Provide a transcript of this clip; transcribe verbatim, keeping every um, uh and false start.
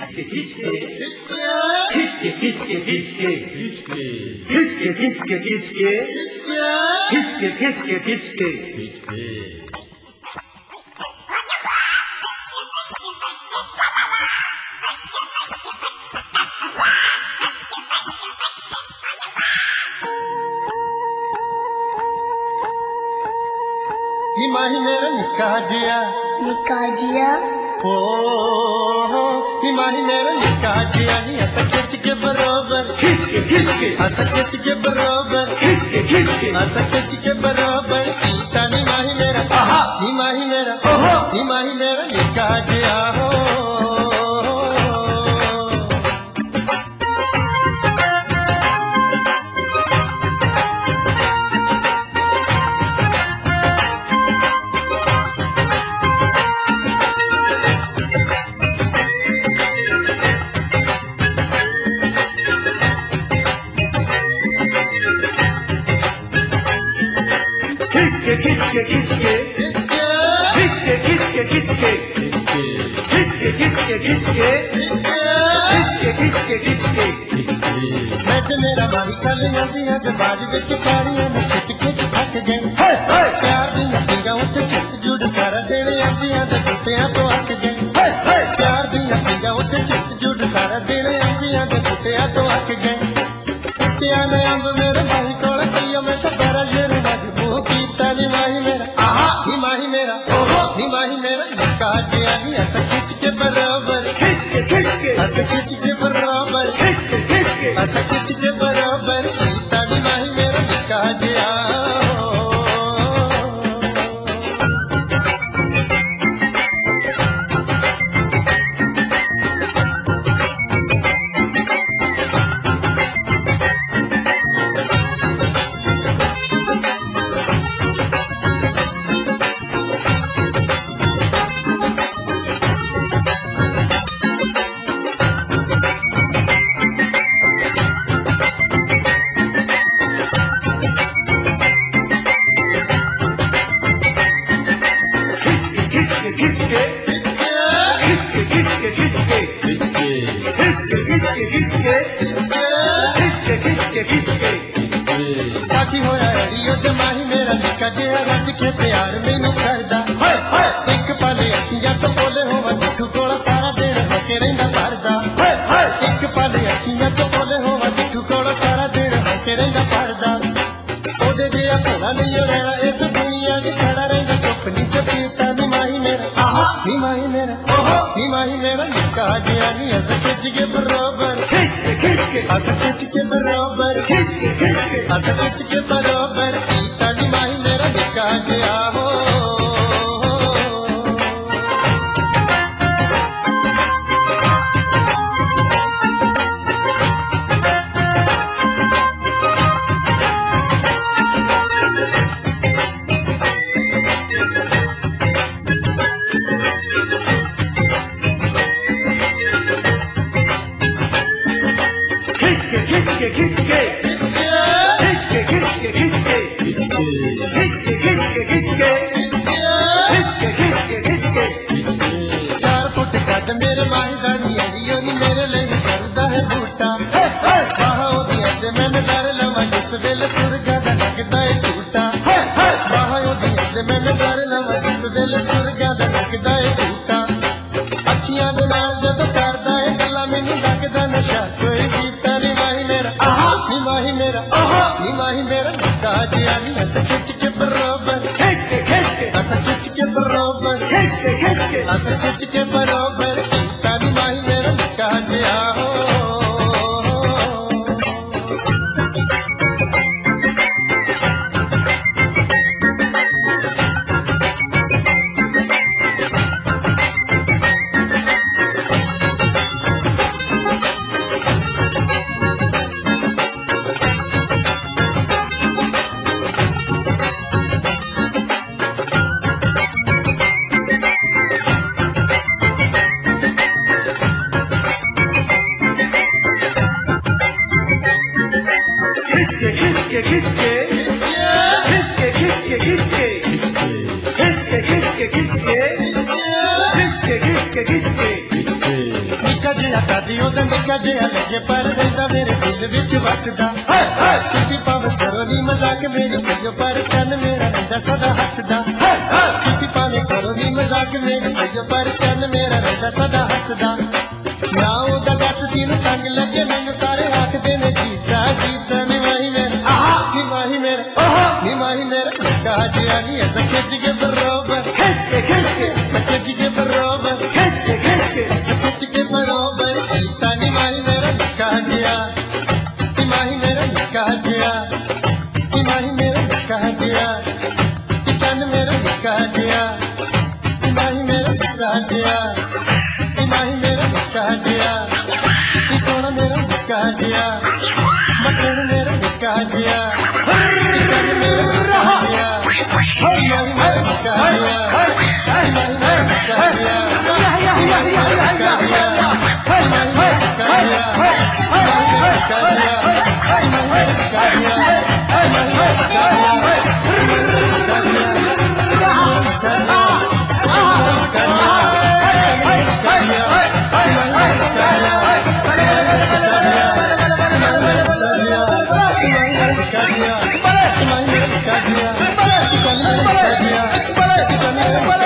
के खींच के खींच के खींच के खींच के खींच के खींच के खींच के खींच के खींच के खींच के खींच के हिमाही मेरा निका जिया निका जिया हो हिमाही मेरा निका जिया नी हस खिंच के बराबर खींच के खींच के हस खिंच के बराबर खींच के खींच के हस खिंच के बराबर कीता हिमाही मेरा आहा हिमाही मेरा ओहो हिमाही मेरा निका जिया हो खींच के खींच के खींच के खींच के खींच के खींच के खींच के खींच के खींच के खींच के खींच के खींच के मैं ते मेरा भाई कल आंदी है ते बाज विच पाड़ियां में खिच खिच थक गए हाय हाय प्यार दी नदियां उत्ते चिट जुड़ सारा दिन आंदियां ते टुटियां तो अक गए हाय हाय प्यार दी नदियां उत्ते चिट जुड़ सारा दिन आंदियां ते टुटियां तो अक गए टुटियां ने अंब मेरे भाई कोल सैया मैं ते पैरा शेर मजबू कीता नी माही मेरा आहा नी माही मेरा ओहो नी माही मेरा निका जिया नी हस खिच के बराबर खींच के खींच के हस खिच के बराबर खींच के खींच के हस खिच के बराबर कीता नी माही मेरा निका जिया खींच के खींच के खींच के खींच के खींच के खींच के खींच के खींच के खींच के खींच के खींच के काटी होया अड़ियो जमाही मेरा निका जिया रच के प्यार मैनू करदा हाय हाय एक पाले अखियां तो बोले होवा जिठू कोल सारा दिन हके रहिंदा परदा हाय हाय एक पाले अखियां तो बोले होवा जिठू कोल सारा दिन हके रहिंदा परदा ओदे जिया भोला नहीं रहना इस दुनिया च खड़ा रहिंदा चुप नी चपीता नी माही मेरा आहा नी माही मेरा ओहो नी माही मेरा निका जिया नी हस खिच के बराबर खींच के खींच के हस खिच के बराबर खींच के खींच के हस खिच के बराबर कीता नी माही मेरा निका जिया हो खींच के खींच के खींच के खींच के खींच के खींच के खींच के खींच के खींच के खींच के खींच के खींच के चार फुट कद मेरे माही दानी अड़ियो नी मेरे लिए सरदा है बूटा बाहों दी अते मैंने डर लवा जिस वेले सुरगा दा लगदा है झूठा बाहों दी अते मैंने डर लवा जिस वेले सुरगा दा लगदा है झूठा अखियां दे नाल जदों करदा है गल्ला मैनू लगदा नशा कोई कीता नी माही मेरा नी माही मेरा नी माही मेरा निका जिया नी हस खिच के बराबर खींच के खींच के हस खिच के बराबर खींच के खींच के हस खिच के बराबर कीता नी माही मेरा निका जिया हो खींच के खींच के खींच के खींच के खींच के खींच के खींच के खींच के खींच के खींच के खींच के खींच के निका ਜਿਹਾ ਦਾਦੀ ਉਹਦਾ ਨਿੱਕਾ ਜਿਹਾ ਲੱਗੇ ਪਰ ਰਹਿੰਦਾ ਮੇਰੇ ਦਿਲ ਵਿੱਚ ਵਸਦਾ ਤੁਸੀਂ ਭਾਵੇਂ ਕਰੋ ਨੀ ਮਜ਼ਾਕ ਮੇਰੀ ਸਈਓ ਪਰ ਚੰਨ ਮੇਰਾ ਰਹਿੰਦਾ ਸਦਾ ਹੱਸਦਾ ਤੁਸੀਂ ਭਾਵੇਂ ਕਰੋ ਨੀ ਮਜ਼ਾਕ ਮੇਰੀ ਸਈਓ ਪਰ ਚੰਨ ਮੇਰਾ ਰਹਿੰਦਾ ਸਦਾ ਹੱਸਦਾ ਨਾ ਉਹਦਾ ਦੱਸਦੀ ਨੂੰ ਸੰਗ ਲੱਗੇ ਮੈਨੂੰ ਸਾਰੇ ਆਖਦੇ ਨੇ ਜੀਤਾ ਜੀਤਾ ਨਿਵਾਹੀ ਮੇਰਾ ਨਿਵਾਹੀ ਮੇਰਾ ਨਿਵਾਹੀ ਮੇਰਾ ਨਿੱਕਾ ਜਿਹਾ ਨੀ ਐਸਾ ਖਿੱਚ ਕੇ ਬਰੋਬਰ खिंच के खिंच के खिंच के बरोबर खिंच के खिंच के खिंच के बरोबर गीता निवाही मेरा निक्का जिया निवाही मेरा निक्का जिया निवाही मेरा निक्का जिया चंद मेरा निक्का जिया निवाही मेरा निक्का जिया निवाही मेरा निक्का जिया सोना मेरा निक्का जिया मकन मेरा निक्का जिया चंद मेरा निक्का जिया निवाही मेरा निक्का जिया निवाही मेरा निक्का जिया निवाही मेरा निक्का जिया निवाही मेरा निक्का जिया निवाही मेरा निक्का जिया निवाही मेरा निक्का जिया निवाही मेरा निक्का जिया